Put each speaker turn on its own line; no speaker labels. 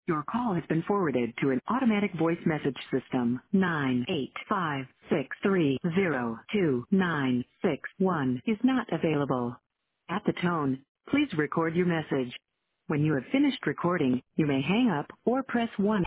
Your call has been forwarded to an automatic voice message system. 985630296 is not available. At the tone, please record your message. When you have finished recording, you may hang up or press 1.